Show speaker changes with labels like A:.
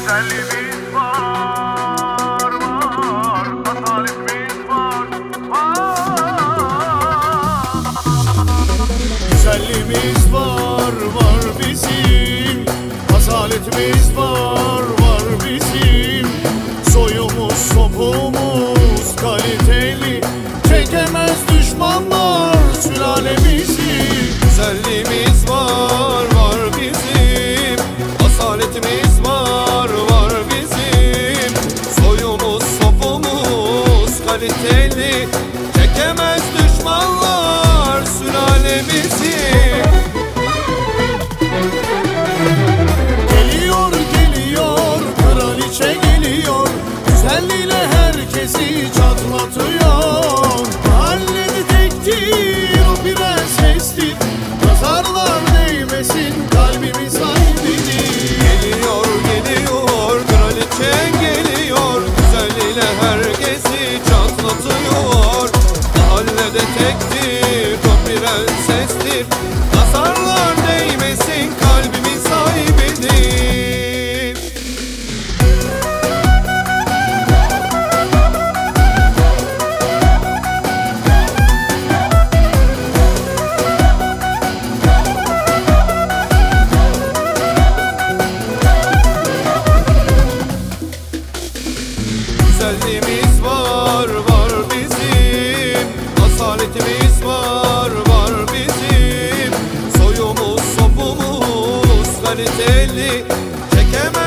A: Güzelliğimiz var, var, asaletimiz var, var.
B: Güzelliğimiz var, var bizim. Asaletimiz var, var bizim. Soyumuz, sopumuz kaliteli. Çekemez düşmanlar sülalemizi.
C: Güzelliğimiz var, var bizim. Asaletimiz var, var bizim. Soyumuz, sopumuz kaliteli. Çekemez düşmanlar sülalemizi.
B: Geliyor, geliyor, kraliçe geliyor. Güzelliğiyle herkesi çatlatıyor. Mahallede tektir, o prensestir. Nazarlar değmesin, kalbimiz sahibidir.
C: Geliyor, geliyor, kraliçe geliyor. Güzelliğiyle herkesi çatlatıyor. Mahallede tektir, o prensestir. Nazarlar değmesin, kalbimin sahibidir. Güzelliğimiz var, var bizim. Asaletimiz var, var bizim. Soyumuz, sopumuz kaliteli. Çekemez